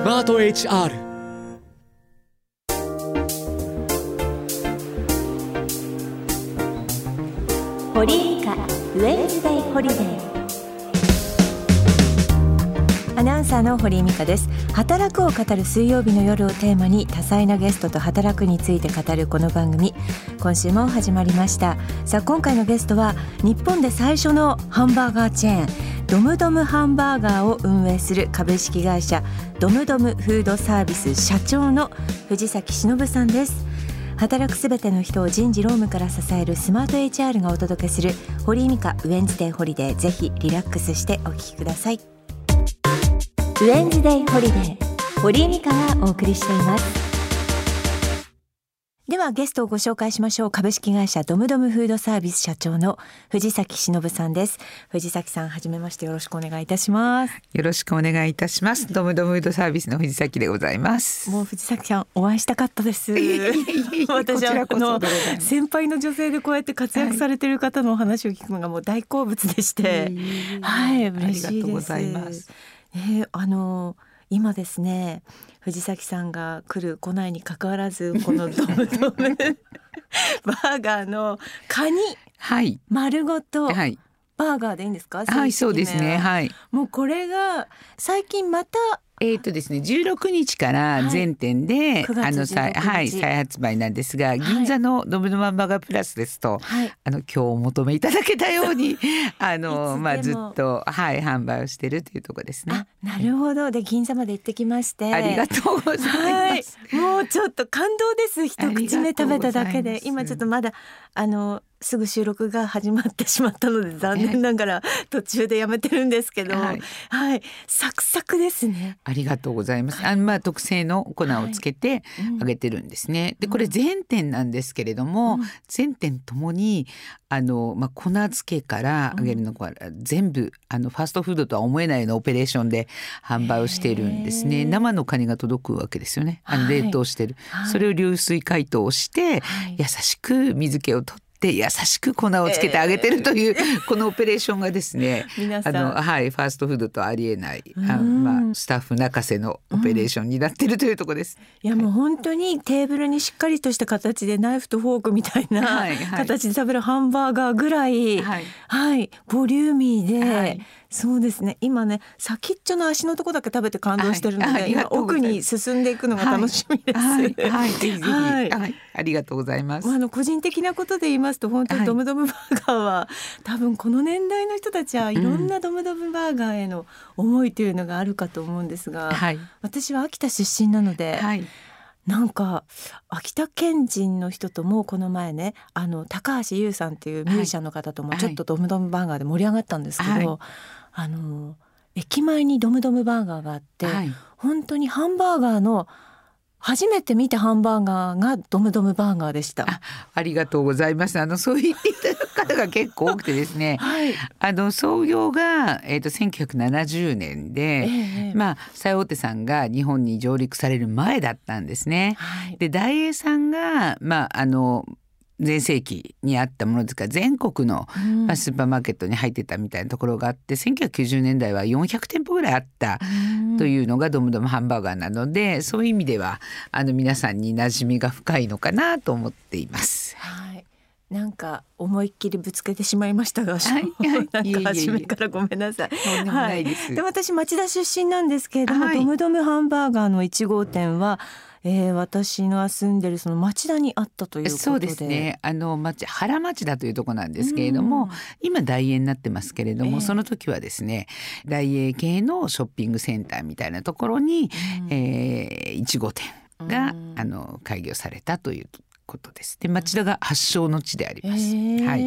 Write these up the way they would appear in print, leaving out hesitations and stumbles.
スマート HR。 堀井美香ウェンズデイホリデー。アナウンサーの堀井美香です。働くを語る水曜日の夜をテーマに多彩なゲストと働くについて語るこの番組、今週も始まりました。さあ、今回のゲストは日本で最初のハンバーガーチェーンドムドムハンバーガーを運営する株式会社ドムドムフードサービス社長の藤崎忍さんです。働くすべての人を人事労務から支えるスマート HR がお届けする堀井美香ウェンズデイホリデー。ぜひリラックスしてお聞きください。ウェンズデイホリデー、堀井美香がお送りしています。ではゲストをご紹介しましょう。株式会社ドムドムフードサービス社長の藤崎忍さんです。藤崎さん、はじめまして、よろしくお願いいたします。 よろしくお願いいたします。ドムドムフードサービスの藤崎でございます。 もう藤崎さん、お会いしたかったです。私は先輩の女性でこうやって活躍されている方のお話を聞くのがもう大好物でして、はい、嬉しいです。 ありがとうございます。 今ですね、藤崎さんが来ないに関わらず、このドムドムバーガーのカニ、 はい、 丸ごと、 はい、 バーガーでいいんですか？ はい、そうですね、はい、 もうこれが最近またですね、16日から全店で、再発売なんですが、銀座のドムドムハンバーガープラスですと、今日お求めいただけたようにずっと、販売をしているというところですね。 なるほど。で、銀座まで行ってきまして、 ありがとうございます。 もうちょっと感動です。一口目食べただけで。今ちょっとまだすぐ収録が始まってしまったので、残念ながら途中でやめてるんですけど、サクサクですね。 ありがとうございます。特製の粉をつけて揚げてるんですね。で、これ全店なんですけれども、全店ともに粉付けから揚げるのが全部ファーストフードとは思えないようなオペレーションで販売をしているんですね。生のカニが届くわけですよね。冷凍してる、それを流水解凍して、優しく水気を取って優しく粉をつけてあげてるという、このオペレーションがですね、 皆さんファーストフードとありえないスタッフ泣かせのオペレーションになってるというところです。 いや、もう本当にテーブルにしっかりとした形でナイフとフォークみたいな形で食べるハンバーガーぐらい、ボリューミーで、そうですね。今ね、先っちょの足のとこだけ食べて感動してるので、今奥に進んでいくのが楽しみです。 ぜひありがとうございます。 個人的なことで言いますと、本当にドムドムバーガーは、多分この年代の人たちはいろんなドムドムバーガーへの思いというのがあるかと思うんですが、私は秋田出身なので、なんか秋田県人の人ともこの前ね、高橋優さんっていうミュージシャンの方ともちょっとドムドムバーガーで盛り上がったんですけど、駅前にドムドムバーガーがあって、本当にハンバーガーの初めて見たハンバーガーがドムドムバーガーでした。 ありがとうございます。そう言っていただく方が結構多くてですね、創業が、1970年で、最大手さんが日本に上陸される前だったんですね。で、ダイエーさんが全盛期にあったものですから、全国のスーパーマーケットに入ってたみたいなところがあって、1990年代は400店舗ぐらいあったというのがドムドムハンバーガーなので、そういう意味では皆さんに馴染みが深いのかなと思っています。 なんか思いっきりぶつけてしまいましたが、なんか初めからごめんなさい。で、私町田出身なんですけれども、ドムドムハンバーガーの1号店は私の住んでるその町田にあったということで。 そうですね。原町田というところなんですけれども、今ダイエーになってますけれども、その時はですね、ダイエー系のショッピングセンターみたいなところに、1号店が開業されたということです。で、町田が発祥の地であります。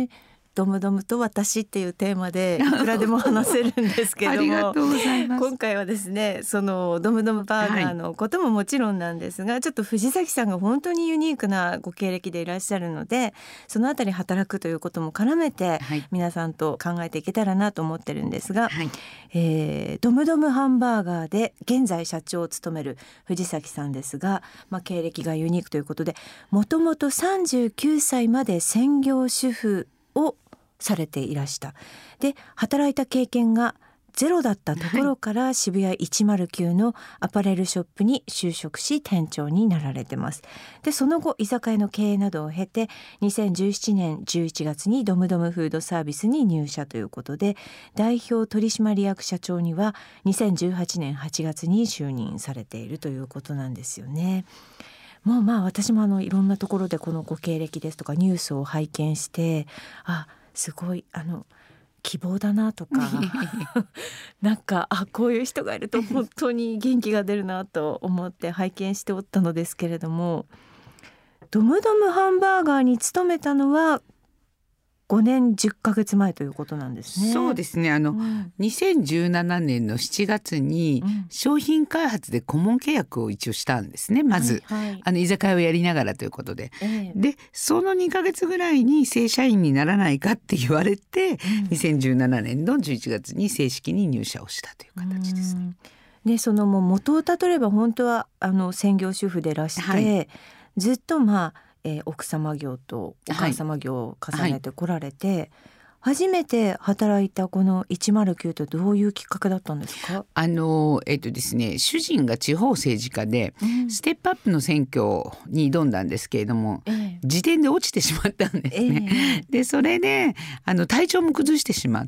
ドムドムと私っていうテーマでいくらでも話せるんですけどもありがとうございます。 今回はですね、そのドムドムバーガーのことももちろんなんですが、ちょっと藤崎さんが本当にユニークなご経歴でいらっしゃるので、そのあたり働くということも絡めて皆さんと考えていけたらなと思ってるんですが、ドムドムハンバーガーで現在社長を務める藤崎さんですが、経歴がユニークということで、もともと39歳まで専業主婦をされていらした。で、働いた経験がゼロだったところから渋谷109のアパレルショップに就職し店長になられてます。でその後居酒屋の経営などを経て2017年11月にドムドムフードサービスに入社ということで、代表取締役社長には2018年8月に就任されているということなんですよね。もう私もいろんなところでこのご経歴ですとかニュースを拝見して、すごい希望だなとかなんかこういう人がいると本当に元気が出るなと思って拝見しておったのですけれども、ドムドムハンバーガーに勤めたのは5年10ヶ月前ということなんですね。 そうですね。2017年の7月に商品開発で顧問契約を一応したんですね。まず、居酒屋をやりながらということで、でその2ヶ月ぐらいに正社員にならないかって言われて、2017年の11月に正式に入社をしたという形ですね。 でその元をたどれば本当は専業主婦でらして、ずっと奥様業とお母様業を重ねてこられて、初めて働いたこの109とどういうきっかけだったんですか？ ですね、主人が地方政治家で、ステップアップの選挙に挑んだんですけれども、時点で落ちてしまったんですね。でそれで体調も崩してしまって、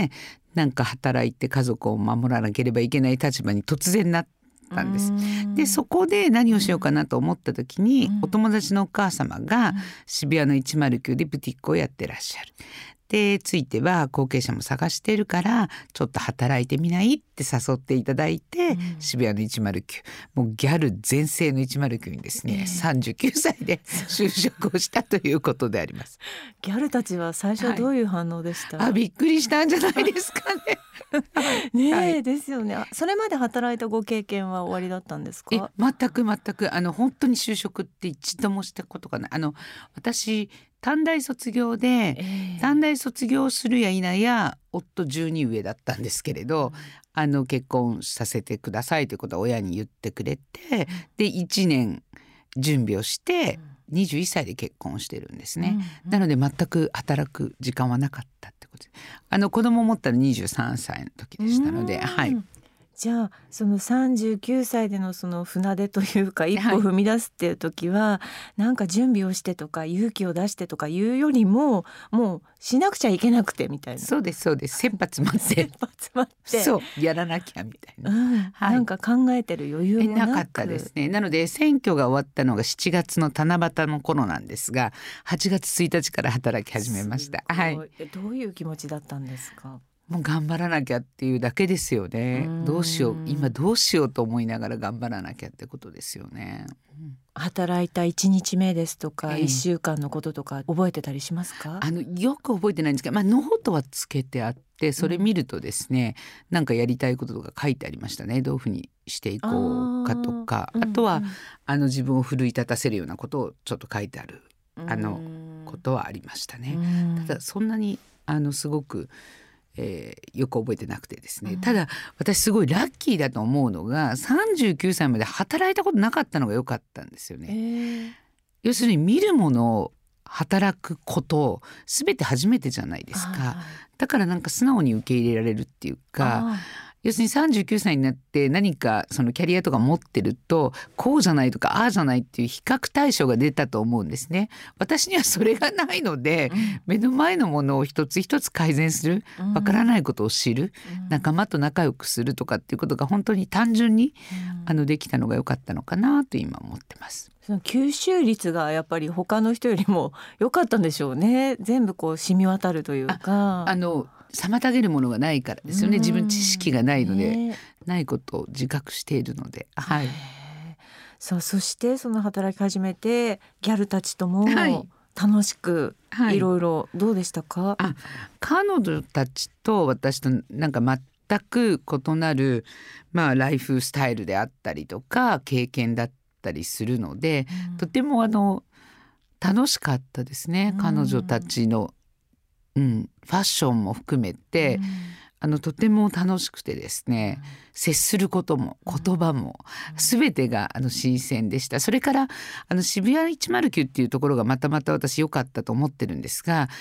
なんか働いて家族を守らなければいけない立場に突然なったんです。でそこで何をしようかなと思った時に、お友達のお母様が渋谷の109でブティックをやってらっしゃる。でついては後継者も探してるからちょっと働いてみないって誘っていただいて、渋谷の109、もうギャル全盛の109にですね、39歳で就職をしたということであります。 ギャルたちは最初どういう反応でした？ びっくりしたんじゃないですかね。 ですよね。それまで働いたご経験は終わりだったんですか？ 全く本当に就職って一度もしたことがない。私短大卒業で、短大卒業するや否や夫12上だったんですけれど、結婚させてくださいということは親に言ってくれて、で1年準備をして21歳で結婚してるんですね。なので全く働く時間はなかったってことで、子供を持ったら23歳の時でしたので、 じゃあその39歳でのその船出というか一歩踏み出すっていう時は、なんか準備をしてとか勇気を出してとかいうよりも、もうしなくちゃいけなくてみたいな。 そうです切羽詰まってそうやらなきゃみたいな、 なんか考えてる余裕もなかったですね。なので選挙が終わったのが7月の七夕の頃なんですが、8月1日から働き始めました。 どういう気持ちだったんですか？ もう頑張らなきゃっていうだけですよね。どうしようと思いながら頑張らなきゃってことですよね。 働いた1日目ですとか、1週間のこととか覚えてたりしますか？ よく覚えてないんですけど、ノートはつけてあって、それ見るとですね、なんかやりたいこととか書いてありましたね。どういうふうにしていこうかとか、あとは自分を奮い立たせるようなことをちょっと書いてあることはありましたね。ただそんなにすごくよく覚えてなくてですね、ただ私すごいラッキーだと思うのが、39歳まで働いたことなかったのが良かったんですよね。要するに見るものを働くこと全て初めてじゃないですか。だからなんか素直に受け入れられるっていうか、要するに39歳になって何かそのキャリアとか持ってると、こうじゃないとかああじゃないっていう比較対象が出たと思うんですね。私にはそれがないので、目の前のものを一つ一つ改善する、わからないことを知る、仲間と仲良くするとかっていうことが本当に単純にできたのが良かったのかなと今思ってます。 その吸収率がやっぱり他の人よりも良かったんでしょうね。全部こう染み渡るというか、 妨げるものがないからですよね。自分知識がないので、ないことを自覚しているので、 そしてその働き始めてギャルたちとも楽しくいろいろどうでしたか？ 彼女たちと私となんか全く異なる、ライフスタイルであったりとか経験だったりするので、とても楽しかったですね。彼女たちのファッションも含めて、とても楽しくてですね、接することも言葉も全てが新鮮でした。それから渋谷109っていうところがまた私良かったと思ってるんですが、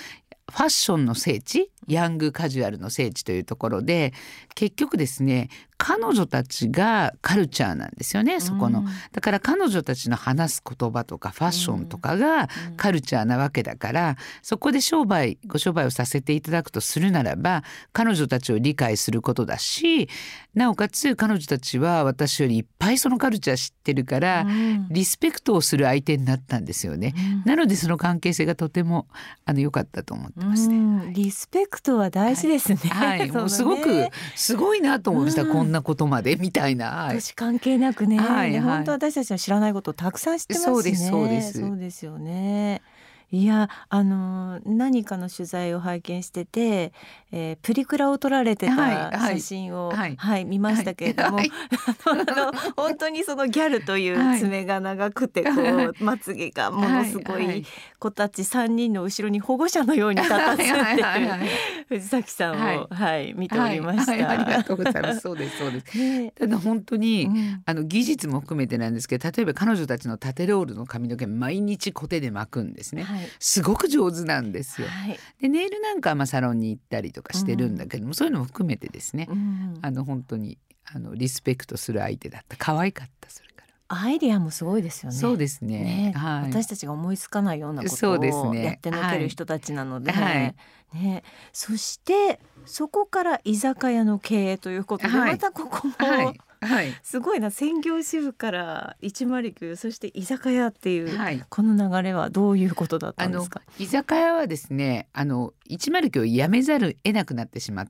ファッションの聖地、ヤングカジュアルの聖地というところで、結局ですね彼女たちがカルチャーなんですよね、そこの。だから彼女たちの話す言葉とかファッションとかがカルチャーなわけだから、そこでご商売をさせていただくとするならば、彼女たちを理解することだし、なおかつ彼女たちは私よりいっぱいそのカルチャー知ってるから、リスペクトをする相手になったんですよね。なのでその関係性がとても良かったと思ってますね。 リスペクトは大事ですね。 はい、もうすごくすごいなと思いました、こんなことまでみたいな。 年関係なくね、本当私たちの知らないことをたくさん知ってますね。 そうです。 そうですよね。いや何かの取材を拝見してて、プリクラを撮られてた写真を、見ましたけれども、本当にそのギャルという爪が長くて、こうまつげがものすごい子たち3人の後ろに保護者のように立たせてる藤崎さんを、見ておりました。 ありがとうございます。そうです。ただ本当に、技術も含めてなんですけど、例えば彼女たちの縦ロールの髪の毛毎日コテで巻くんですね。すごく上手なんですよ。でネイルなんかはサロンに行ったりとかしてるんだけども、そういうのも含めてですね、本当にリスペクトする相手だった。可愛かった。それからアイデアもすごいですよね。 そうですね。 私たちが思いつかないようなことをやってのける人たちなので、そしてそこから居酒屋の経営ということで、またここも、すごいな。専業主婦から109、そして居酒屋っていう、この流れはどういうことだったんですか？ 居酒屋はですね109を辞めざる得なくなってしまって、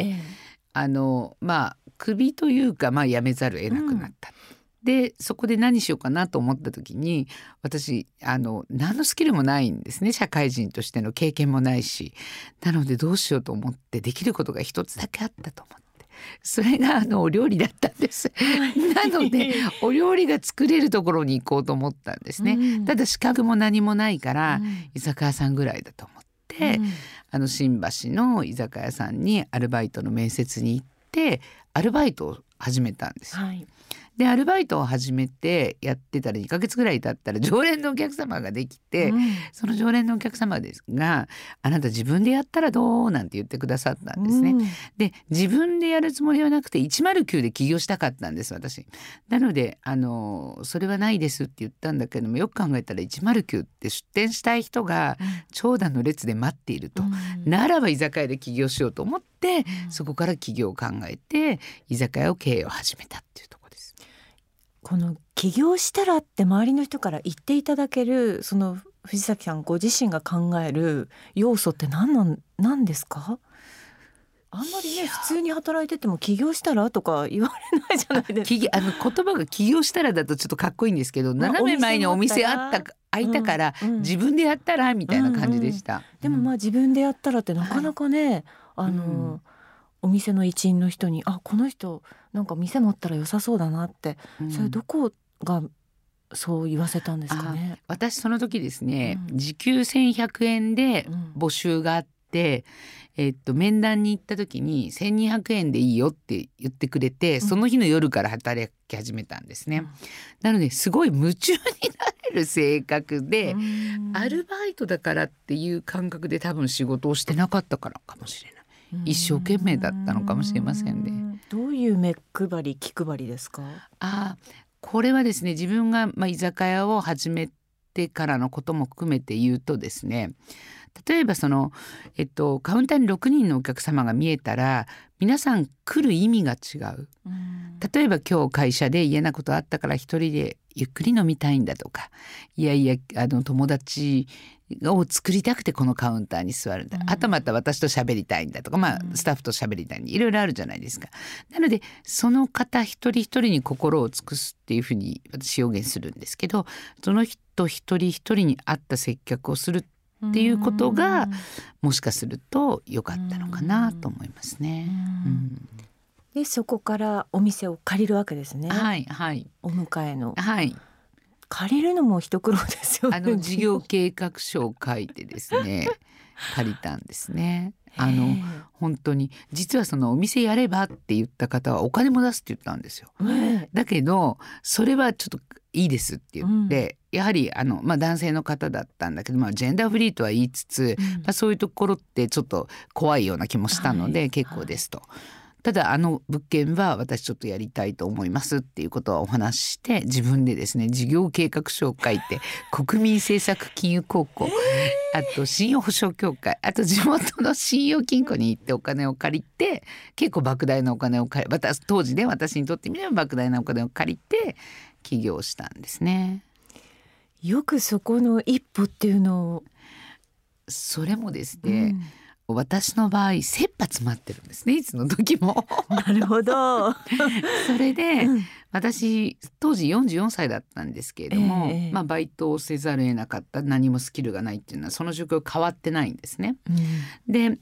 クビというか、辞めざる得なくなった。でそこで何しようかなと思った時に、私何のスキルもないんですね。社会人としての経験もないし、なのでどうしようと思って、できることが一つだけあったと思って、それがお料理だったんです。なのでお料理が作れるところに行こうと思ったんですね。ただ資格も何もないから、居酒屋さんぐらいだと思って、新橋の居酒屋さんにアルバイトの面接に行ってアルバイトを始めたんですよ。でアルバイトを始めてやってたら2ヶ月ぐらい経ったら常連のお客様ができて、その常連のお客様ですが、あなた自分でやったらどうなんて言ってくださったんですね。で自分でやるつもりはなくて109で起業したかったんです、私。なのでそれはないですって言ったんだけども、よく考えたら109って出店したい人が長蛇の列で待っていると、ならば居酒屋で起業しようと思って、そこから起業を考えて居酒屋を経営を始めたっていうところです。 この起業したらって周りの人から言っていただける、その藤崎さんご自身が考える要素って何ですか？あんまりね、普通に働いてても起業したらとか言われないじゃないですか。 言葉が起業したらだとちょっとかっこいいんですけど、斜め前にお店開いたから、自分でやったらみたいな感じでした。 でも自分でやったらってなかなかね、お店の一員の人にこの人なんか店持ったら良さそうだなって、それどこがそう言わせたんですかね？ 私その時ですね、時給1100円で募集があって、面談に行った時に1200円でいいよって言ってくれて、その日の夜から働き始めたんですね。なのですごい夢中になれる性格で、アルバイトだからっていう感覚で多分仕事をしてなかったからかもしれない。一生懸命だったのかもしれませんね。 どういう目配り気配りですか？ これはですね、自分が居酒屋を始めてからのことも含めて言うとですね、例えばカウンターに6人のお客様が見えたら、皆さん来る意味が違う。例えば今日会社で嫌なことあったから一人でゆっくり飲みたいんだとか、いやいや友達を作りたくてこのカウンターに座るんだ、あとまた私と喋りたいんだとか、スタッフと喋りたいんだ、いろいろあるじゃないですか。なのでその方一人一人に心を尽くすっていうふうに私表現するんですけど、その人一人一人に合った接客をするっていうことがもしかすると良かったのかなと思いますね。 でそこからお店を借りるわけですね。お迎えの。借りるのも一苦労ですよね。 事業計画書を書いてですね借りたんですね。本当に実はそのお店やればって言った方はお金も出すって言ったんですよ。だけどそれはちょっといいですって言って、やはり男性の方だったんだけど、ジェンダーフリーとは言いつつ、そういうところってちょっと怖いような気もしたので、結構ですと。ただ物件は私ちょっとやりたいと思いますっていうことはお話しして、自分でですね事業計画書を書いて国民政策金融公庫、あと信用保証協会、あと地元の信用金庫に行ってお金を借りて、結構莫大なお金を借り、当時ね私にとってみれば莫大なお金を借りて起業したんですね。 よくそこの一歩っていうのを。 それもですね、私の場合切羽詰まってるんですね、いつの時も。 なるほど。 それで、私当時44歳だったんですけれども、バイトをせざるを得なかった、何もスキルがないっていうのはその状況変わってないんですね。で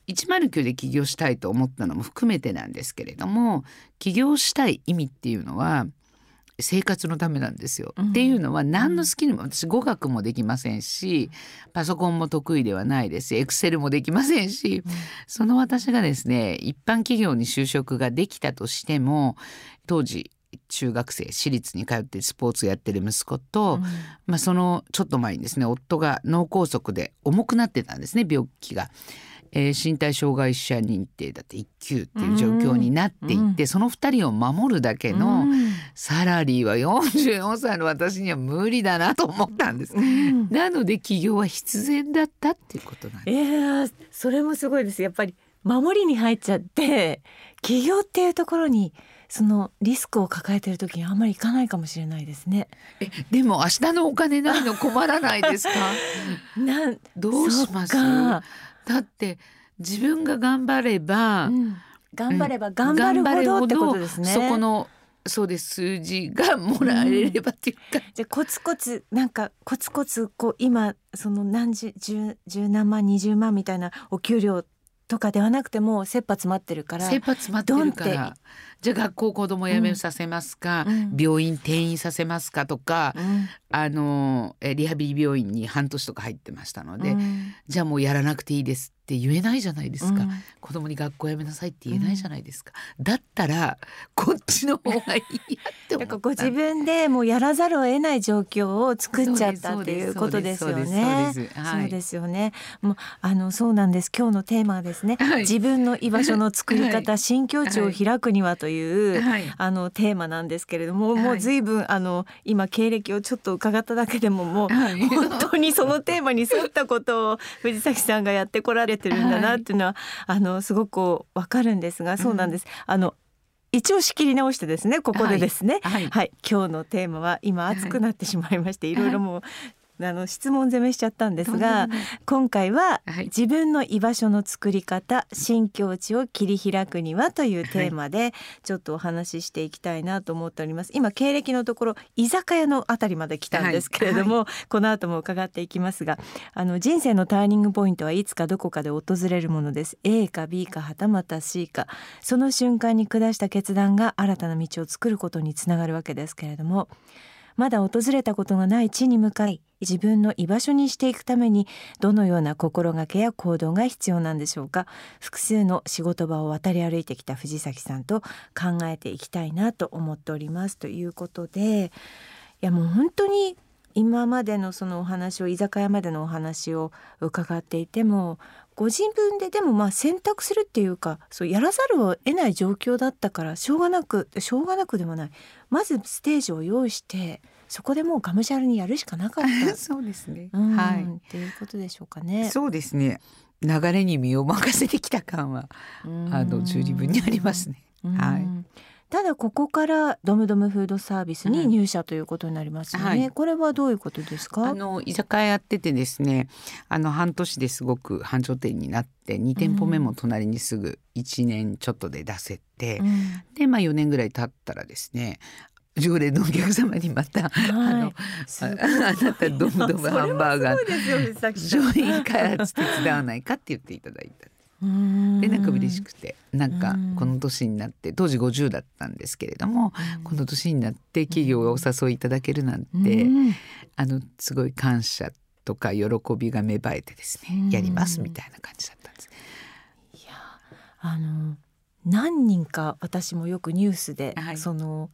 109で起業したいと思ったのも含めてなんですけれども、起業したい意味っていうのは生活のためなんですよ。っていうのは何のスキルも、私語学もできませんし、パソコンも得意ではないですし、エクセルもできませんし、その私がですね一般企業に就職ができたとしても、当時中学生私立に通ってスポーツやってる息子と、そのちょっと前にですね夫が脳梗塞で重くなってたんですね、病気が。身体障害者認定だって1級っていう状況になっていって、その2人を守るだけのサラリーは44歳の私には無理だなと思ったんです。なので起業は必然だったっていうことなんです。 それもすごいです。やっぱり守りに入っちゃって起業っていうところにそのリスクを抱えている時にあんまりいかないかもしれないですね。 でも明日のお金ないの困らないですか？どうします？だって自分が頑張れば、 頑張れば頑張るほどってことですね。 そこのそうです、数字がもらえればっていうか、 じゃあコツコツこう今その十何万20万みたいなお給料とかではなくても切羽詰まってるから、 じゃあ学校子供辞めさせますか、病院転院させますかとか、リハビリ病院に半年とか入ってましたので、じゃあもうやらなくていいですって言えないじゃないですか、子供に学校辞めなさいって言えないじゃないですか、だったらこっちの方がいいやって思った。 ご自分でもうやらざるを得ない状況を作っちゃったっていうことですよね。そうですよね。もうそうなんです。今日のテーマはですね、自分の居場所の作り方、新境地を開くにはという、テーマなんですけれども、もう随分今経歴をちょっと伺っただけでももう、本当にそのテーマに沿ったことを藤崎さんがやってこられてるんだなっていうのは、すごくわかるんですが、そうなんです。一応仕切り直してですね、ここでですね、今日のテーマは今熱くなってしまいまして、いろいろもう質問攻めしちゃったんですが、今回は自分の居場所の作り方、新境地を切り開くにはというテーマでちょっとお話ししていきたいなと思っております。今経歴のところ居酒屋のあたりまで来たんですけれども、この後も伺っていきますが、人生のターニングポイントはいつかどこかで訪れるものです。 A か B かはたまた C か、その瞬間に下した決断が新たな道を作ることにつながるわけですけれども、まだ訪れたことがない地に向かい自分の居場所にしていくためにどのような心がけや行動が必要なんでしょうか。複数の仕事場を渡り歩いてきた藤崎さんと考えていきたいなと思っておりますということで、いやもう本当に今までのそのお話を、居酒屋までのお話を伺っていても、ご自分ででも選択するっていうか、そうやらざるを得ない状況だったからしょうがなくでもない、まずステージを用意してそこでもうがむしゃらにやるしかなかったそうですね、 っていうことでしょうかね。 そうですね、流れに身を任せてきた感は十二分にありますね。 ただここからドムドムフードサービスに入社ということになりますよね。これはどういうことですか？ 居酒屋やっててですね、半年ですごく繁盛店になって2店舗目も隣にすぐ1年ちょっとで出せて、で4年ぐらい経ったらですね、常連のお客様にまた、あなたドムドムハンバーガージョイン開発手伝わないかって言っていただいた。でなんか嬉しくて、なんかこの年になって、当時50だったんですけれども、この年になって企業がお誘いいただけるなんて、すごい感謝とか喜びが芽生えてですね、やりますみたいな感じだったんです。 いや何人か私もよくニュースで、その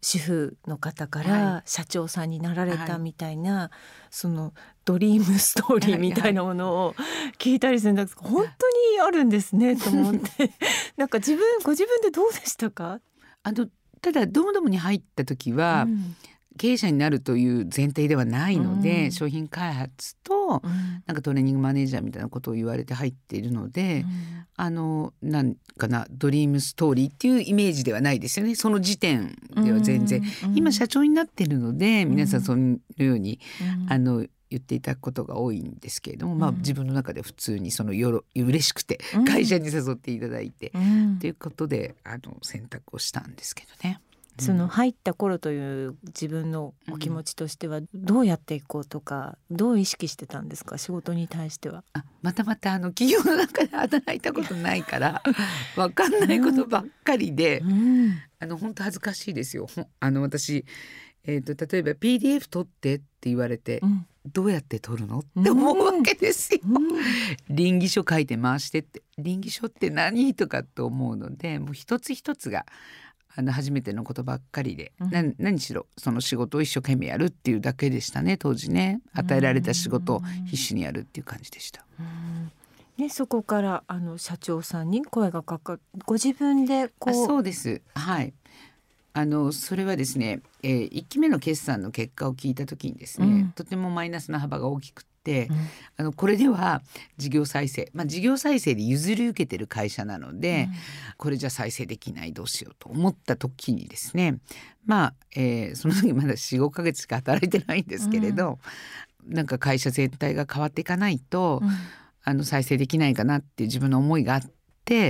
主婦の方から社長さんになられたみたいな、そのドリームストーリーみたいなものを聞いたりするんですけど、本当にあるんですねと思ってなんかご自分でどうでしたか？ ただドムドムに入った時は、経営者になるという前提ではないので、商品開発となんかトレーニングマネージャーみたいなことを言われて入っているので、なんかなドリームストーリーっていうイメージではないですよね。その時点では全然、今社長になっているので皆さんそのように、言っていただくことが多いんですけれども、自分の中で普通に嬉しくて会社に誘っていただいて、ということで選択をしたんですけどね。 その入った頃という自分のお気持ちとしてはどうやっていこうとか、どう意識してたんですか？仕事に対しては。 また企業の中で働いたことないから分かんないことばっかりで、本当恥ずかしいですよ。私、例えば PDF 取ってって言われて、どうやって取るのって思うわけですよ。稟議書書いて回してって、稟議書って何とかと思うので、もう一つ一つが初めてのことばっかりで、何しろその仕事を一生懸命やるっていうだけでしたね。当時ね、与えられた仕事を必死にやるっていう感じでした。 でそこから社長さんに声がかかる、ご自分でそうです。はい。それはですね、1期目の決算の結果を聞いた時にですね、とてもマイナスな幅が大きくて、これでは事業再生、事業再生で譲り受けてる会社なので、これじゃ再生できない、どうしようと思った時にですね、その時まだ 4,5 ヶ月しか働いてないんですけれど、なんか会社全体が変わっていかないと、再生できないかなっていう自分の思いがあって、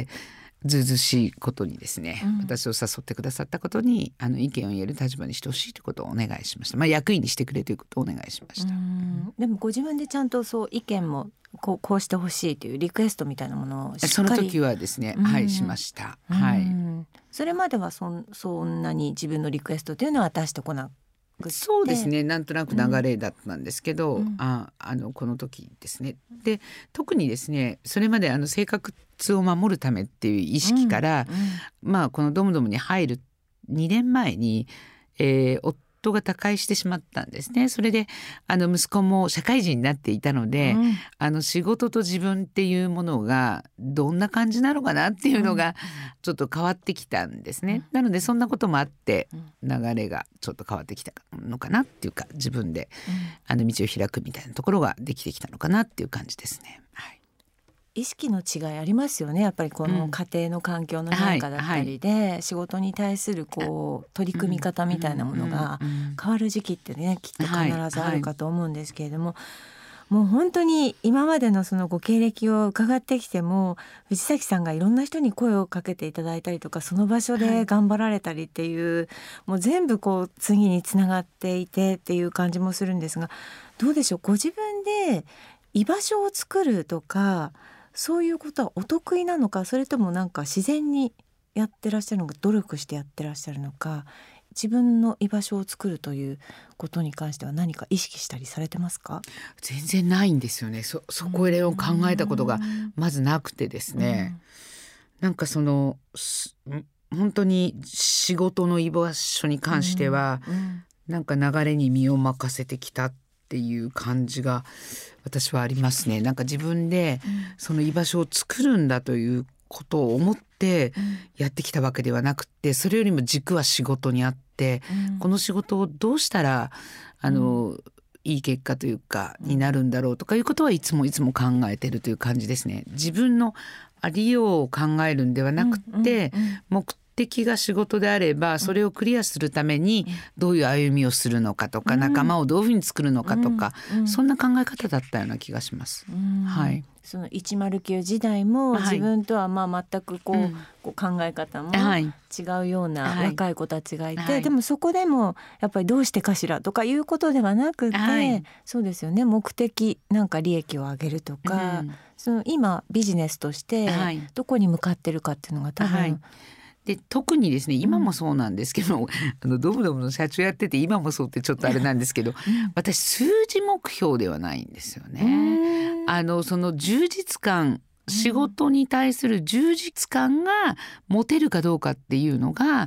ずうずうしいことにですね、私を誘ってくださったことに意見を言える立場にしてほしいということをお願いしました。役員にしてくれということをお願いしました。 でもご自分でちゃんとそう意見もこうしてほしいというリクエストみたいなものをしっかり、 その時はですね、しました。 それまではそんなに自分のリクエストというのは出してこなくて。 そうですね、なんとなく流れだったんですけど、この時ですね。で特にですね、それまで生活を守るためっていう意識から、このドムドムに入る2年前に、夫が他界してしまったんですね。それで息子も社会人になっていたので、仕事と自分っていうものがどんな感じなのかなっていうのがちょっと変わってきたんですね。なのでそんなこともあって流れがちょっと変わってきたのかなっていうか、自分で道を開くみたいなところができてきたのかなっていう感じですね。 意識の違いありますよね。やっぱりこの家庭の環境の変化だったりで、仕事に対する取り組み方みたいなものが変わる時期ってね、きっと必ずあるかと思うんですけれども、もう本当に今までのそのご経歴を伺ってきても、藤崎さんがいろんな人に声をかけていただいたりとか、その場所で頑張られたりっていう、もう全部次につながっていてっていう感じもするんですが、どうでしょう、ご自分で居場所を作るとかそういうことはお得意なのか、それともなんか自然にやってらっしゃるのか、努力してやってらっしゃるのか、自分の居場所を作るということに関しては何か意識したりされてますか？ 全然ないんですよね。そこを考えたことがまずなくてですね、なんか本当に仕事の居場所に関しては、なんか流れに身を任せてきたっていう感じが私はありますね。なんか自分でその居場所を作るんだということを思ってやってきたわけではなくて、それよりも軸は仕事にあって、この仕事をどうしたらいい結果というかになるんだろうとかいうことはいつも考えてるという感じですね。自分のありようを考えるんではなくて、目的が仕事であればそれをクリアするためにどういう歩みをするのかとか、仲間をどういうふうに作るのかとか、そんな考え方だったような気がします。 その109時代も自分とは全く考え方も違うような若い子たちがいて、でもそこでもやっぱりどうしてかしらとかいうことではなくて、そうですよね、目的なんか利益を上げるとか、その今ビジネスとしてどこに向かってるかっていうのが多分、 で特にですね、今もそうなんですけど、ドムドムの社長やってて今もそうってちょっとあれなんですけど、私数字目標ではないんですよね。その充実感、仕事に対する充実感が持てるかどうかっていうのが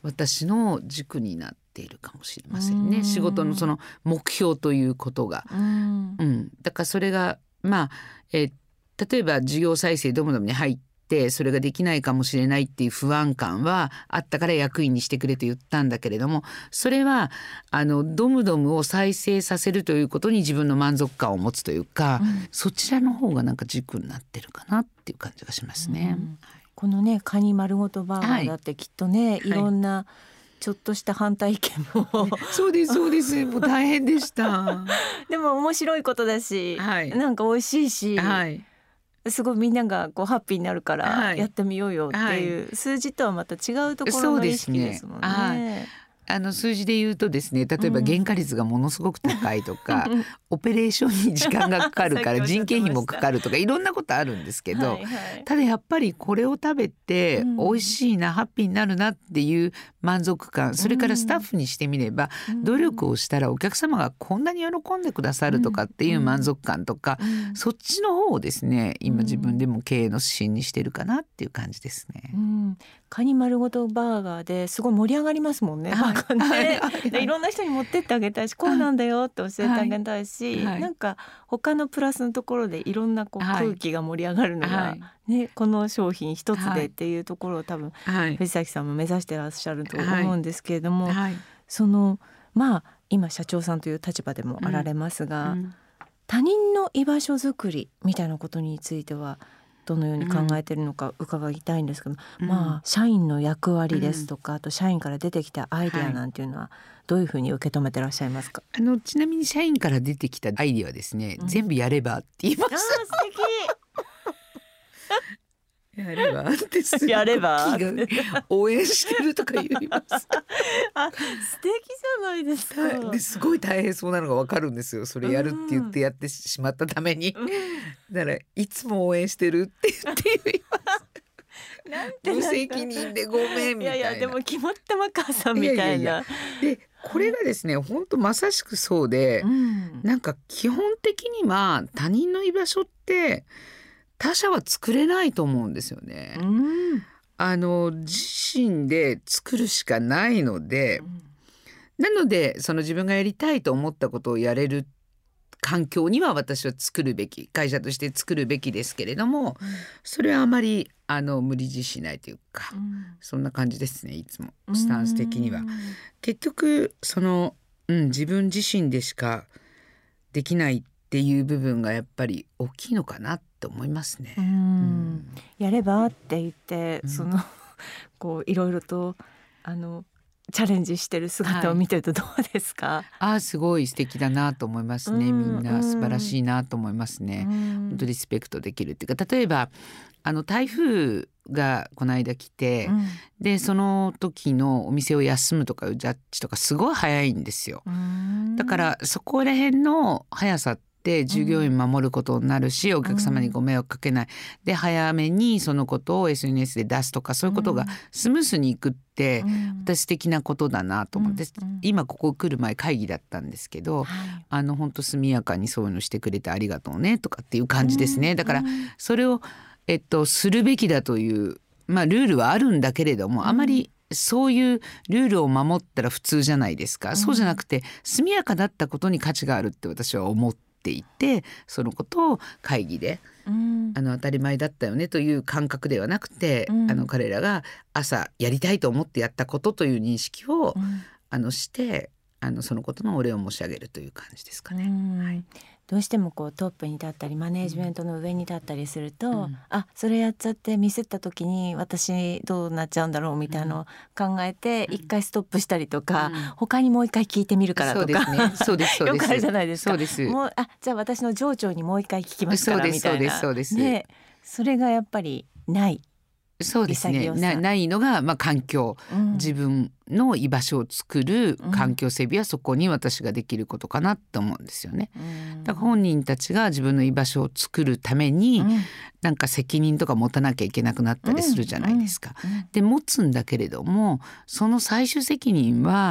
私の軸になっているかもしれませんね。仕事のその目標ということが、だからそれが例えば事業再生ドムドムに入ってそれができないかもしれないっていう不安感はあったから役員にしてくれと言ったんだけれども、それはドムドムを再生させるということに自分の満足感を持つというか、そちらの方がなんか軸になってるかなっていう感じがしますね。 このねカニ丸ごとバーガーだってきっとね、いろんなちょっとした反対意見もそうですそうです、もう大変でしたでも面白いことだし、なんか美味しいし、すごいみんながこうハッピーになるからやってみようよっていう、数字とはまた違うところの意識ですもんね。 数字で言うとですね、例えば原価率がものすごく高いとか、オペレーションに時間がかかるから人件費もかかるとかいろんなことあるんですけど、ただやっぱりこれを食べて美味しいな、ハッピーになるなっていう満足感、それからスタッフにしてみれば、努力をしたらお客様がこんなに喜んでくださるとかっていう満足感とか、そっちの方をですね今自分でも経営の指針にしてるかなっていう感じですね。 カニ丸ごとバーガーですごい盛り上がりますもんね。でいろんな人に持ってってあげたいし、こうなんだよって教えてあげたいし、なんか他のプラスのところでいろんなこう空気が盛り上がるのが、この商品一つでっていうところを多分、藤崎さんも目指してらっしゃると思うんですけれども、その今社長さんという立場でもあられますが、他人の居場所づくりみたいなことについてはどのように考えているのか伺いたいんですけど、社員の役割ですとか、あと社員から出てきたアイデアなんていうのはどういうふうに受け止めてらっしゃいますか？ ちなみに社員から出てきたアイデアはですね、全部やればって言います。 素敵やればってすごくやれば応援してるとか言います。 素敵じゃないですか。 ですごい大変そうなのがわかるんですよ。それやるって言ってやってしまったために、だからいつも応援してるって言いますなんて無責任でごめんみたいな。 いやでも決まったマカーさんみたいな。 でこれがですね本当まさしくそうで、なんか基本的には他人の居場所って他者は作れないと思うんですよね。自身で作るしかないので、なのでその自分がやりたいと思ったことをやれる環境には私は作るべき、会社として作るべきですけれども、それはあまり無理強いしないというか、そんな感じですね。いつもスタンス的には結局その、自分自身でしかできないっていう部分がやっぱり大きいのかなって思いますね。 やればって言って、こういろいろとチャレンジしてる姿を見てるとどうですか？ すごい素敵だなと思いますね。みんな素晴らしいなと思いますね。本当リスペクトできるっていうか、例えば台風がこの間来て、でその時のお店を休むとかいうジャッジとかすごい早いんですよ。だからそこら辺の速さって従業員守ることになるし、お客様にご迷惑かけない、で早めにそのことを SNS で出すとか、そういうことがスムースにいくって私素敵なことだなと思って、今ここ来る前会議だったんですけど、本当速やかにそういうのしてくれてありがとうねとかっていう感じですね。だからそれをするべきだという、ルールはあるんだけれども、あまりそういうルールを守ったら普通じゃないですか。そうじゃなくて速やかだったことに価値があるって私は思っていて、そのことを会議で、当たり前だったよねという感覚ではなくて、彼らが朝やりたいと思ってやったことという認識を、してそのことのお礼を申し上げるという感じですかね。 どうしてもこうトップに立ったりマネージメントの上に立ったりすると、それやっちゃってミスった時に私どうなっちゃうんだろうみたいなのを考えて一回ストップしたりとか、他にもう一回聞いてみるからとか、 そうですよくあるじゃないですか。 そうです。 もうじゃあ私の上長にもう一回聞きますからみたいな。 そうです。 それがやっぱりない。 そうですね。ないのが、環境、自分の居場所を作る環境整備はそこに私ができることかなと思うんですよね。だから本人たちが自分の居場所を作るために、なんか責任とか持たなきゃいけなくなったりするじゃないですか。で持つんだけれども、その最終責任は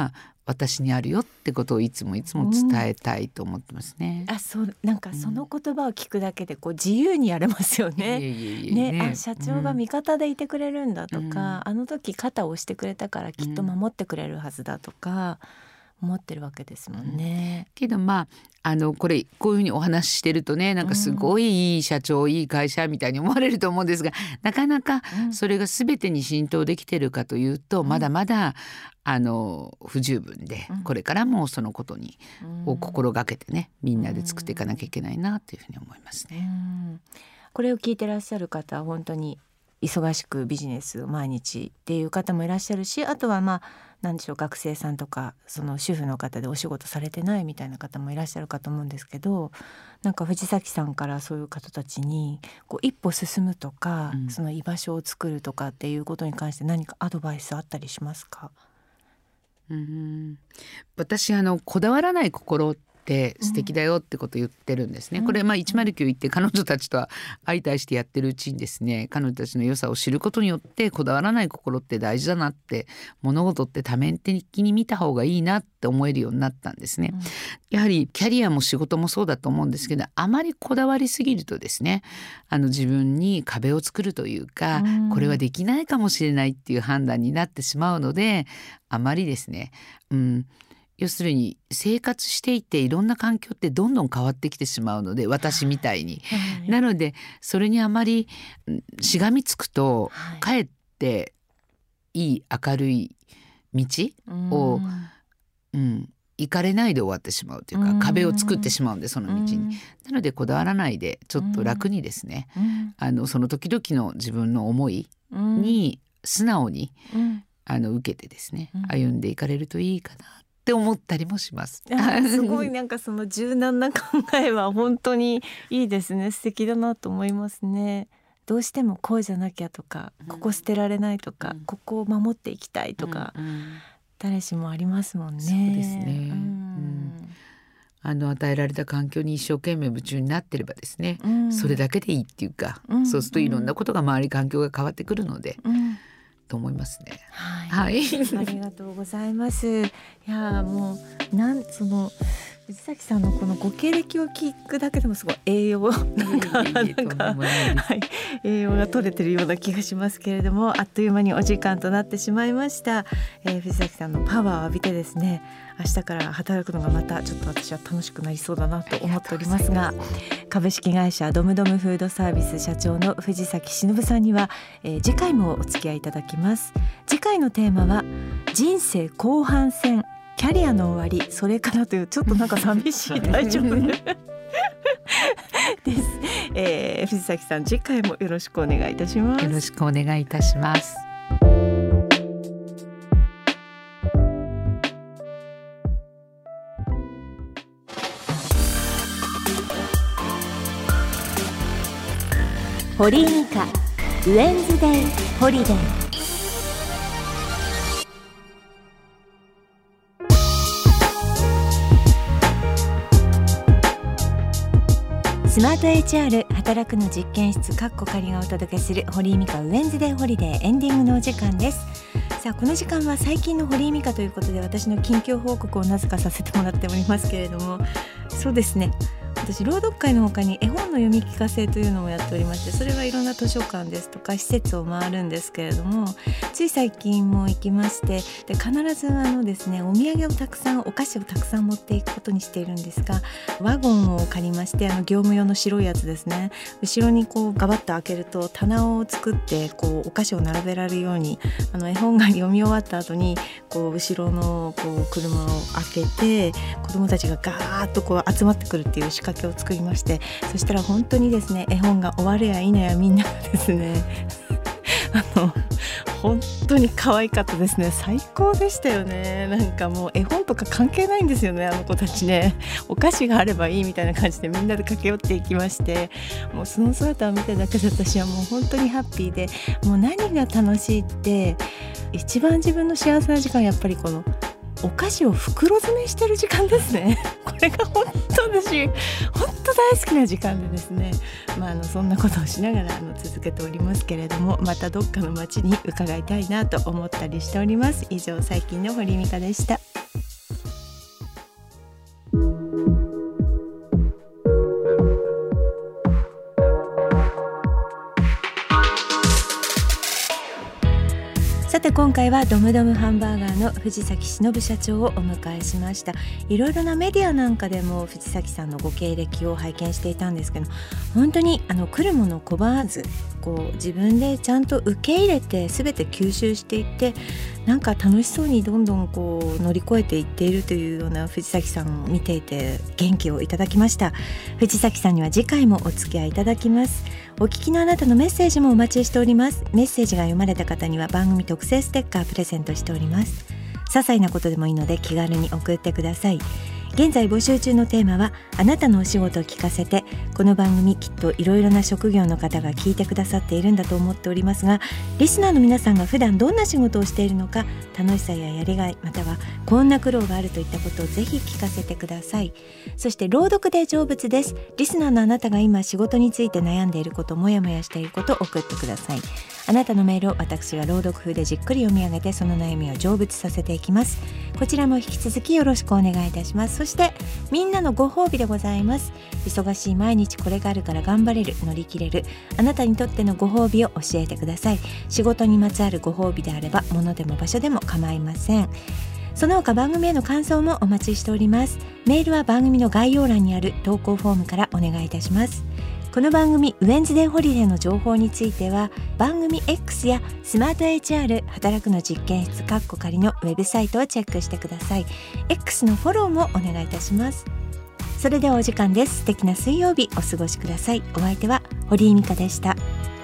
私にあるよってことをいつも伝えたいと思ってますね。 なんかその言葉を聞くだけで自由にやれますよね。社長が味方でいてくれるんだとか、あの時肩を押してくれたからきっと守ってくれるはずだとか思ってるわけですもんね。 けどこういうふうにお話ししてるとね、なんかすごいいい社長、いい会社みたいに思われると思うんですが、なかなかそれが全てに浸透できてるかというと、まだまだ不十分で、これからもそのことを心がけてね、みんなで作っていかなきゃいけないなというふうに思いますね。 これを聞いてらっしゃる方は本当に忙しくビジネスを毎日っていう方もいらっしゃるし、あとは何でしょう、学生さんとかその主婦の方でお仕事されてないみたいな方もいらっしゃるかと思うんですけど、なんか藤崎さんからそういう方たちに一歩進むとか、その居場所を作るとかっていうことに関して何かアドバイスあったりしますか？ 私こだわらない心って素敵だよってことを言ってるんですね。これ109行って彼女たちとは相対してやってるうちにですね、彼女たちの良さを知ることによって、こだわらない心って大事だなって、物事って多面的に見た方がいいなって思えるようになったんですね。やはりキャリアも仕事もそうだと思うんですけど、あまりこだわりすぎるとですね、自分に壁を作るというか、これはできないかもしれないっていう判断になってしまうので、あまりですね、要するに生活していていろんな環境ってどんどん変わってきてしまうので、私みたいに、なのでそれにあまりしがみつくと、かえっていい明るい道を、行かれないで終わってしまうというか、壁を作ってしまうんで、その道に。なのでこだわらないで、ちょっと楽にですね、その時々の自分の思いに素直に受けてですね、歩んでいかれるといいかなって思ったりもします。 すごいなんかその柔軟な考えは本当にいいですね。素敵だなと思いますね。どうしてもこうじゃなきゃとか、ここ捨てられないとか、ここを守っていきたいとか、誰しもありますもんね。 そうですね。与えられた環境に一生懸命夢中になってればですね、それだけでいいっていうか、そうするといろんなことが周り環境が変わってくるので、と思いますね。 ありがとうございます。いやもう藤崎さんのこのご経歴を聞くだけでもすごい栄養栄養が取れてるような気がしますけれども、あっという間にお時間となってしまいました。藤崎さんのパワーを浴びてですね、明日から働くのがまたちょっと私は楽しくなりそうだなと思っておりますが、株式会社ドムドムフードサービス社長の藤崎忍さんには、次回もお付き合いいただきます。次回のテーマは人生後半戦、キャリアの終わり、それからという、ちょっとなんか寂しい大丈夫です、藤崎さん、次回もよろしくお願いいたします。 よろしくお願いいたします。 堀井美香ウェンズデイホリデー。スマート HR 働くの実験室仮がお届けする堀井美香ウェンズデイホリデー、エンディングのお時間です。さあ、この時間は最近の堀井美香ということで、私の近況報告をなぜかさせてもらっておりますけれども、そうですね、私朗読会の他に絵本の読み聞かせというのもやっておりまして、それはいろんな図書館ですとか施設を回るんですけれども、つい最近も行きまして、で必ずですね、お土産をたくさん、お菓子をたくさん持っていくことにしているんですが、ワゴンを借りまして、業務用の白いやつですね、後ろにガバッと開けると棚を作って、お菓子を並べられるように、絵本が読み終わった後に後ろの車を開けて、子どもたちがガーッと集まってくるっていう仕掛けを作りまして、そしたら本当にですね、絵本が終わるや否やみんながですね本当に可愛かったですね。最高でしたよね。なんかもう絵本とか関係ないんですよね、あの子たちね。お菓子があればいいみたいな感じでみんなで駆け寄っていきまして、もうその姿を見ただけで私はもう本当にハッピーで、もう何が楽しいって、一番自分の幸せな時間はやっぱりこのお菓子を袋詰めしてる時間ですね。これが本当私本当大好きな時間でですね、そんなことをしながら続けておりますけれども、またどっかの街に伺いたいなと思ったりしております。以上、最近の堀井美香でした。 回はドムドムハンバーガーの藤崎忍社長をお迎えしました。いろいろなメディアなんかでも藤崎さんのご経歴を拝見していたんですけど、本当に来るものを拒まず自分でちゃんと受け入れて全て吸収していって、なんか楽しそうにどんどん乗り越えていっているというような藤崎さんを見ていて元気をいただきました。藤崎さんには次回もお付き合いいただきます。お聞きのあなたのメッセージもお待ちしております。メッセージが読まれた方には番組特製ステッカープレゼントしております。些細なことでもいいので気軽に送ってください。現在募集中のテーマはあなたのお仕事を聞かせて。この番組きっといろいろな職業の方が聞いてくださっているんだと思っておりますが、リスナーの皆さんが普段どんな仕事をしているのか、楽しさややりがい、またはこんな苦労があるといったことをぜひ聞かせてください。そして朗読で成仏です。リスナーのあなたが今仕事について悩んでいること、もやもやしていることを送ってください。あなたのメールを私が朗読風でじっくり読み上げて、その悩みを成仏させていきます。こちらも引き続きよろしくお願いいたします。そしてみんなのご褒美でございます。忙しい毎日これがあるから頑張れる、乗り切れる、あなたにとってのご褒美を教えてください。仕事にまつわるご褒美であれば物でも場所でも構いません。その他番組への感想もお待ちしております。メールは番組の概要欄にある投稿フォームからお願いいたします。この番組ウェンズデーホリデーの情報については番組 X やスマート HR 働くの実験室仮のウェブサイトをチェックしてください。 X のフォローもお願いいたします。それではお時間です。素敵な水曜日お過ごしください。お相手は堀井美香でした。